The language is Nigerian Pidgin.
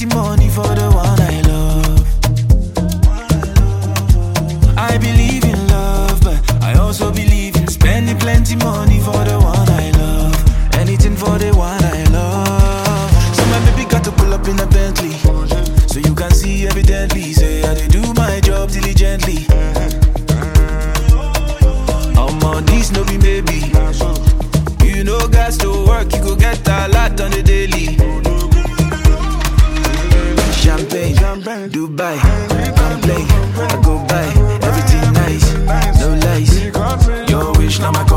plenty money for the one I love. I believe in love, but I also believe in spending plenty money for the one I love. Anything for the one I love. So my baby got to pull up in a Bentley, so you can see evidently. Say I do my job diligently. I'm on this, no be maybe. You know guys to work, you go get a lot on the daily. Champagne, Dubai, come play, I go buy everything nice, no lies. Your wish, now my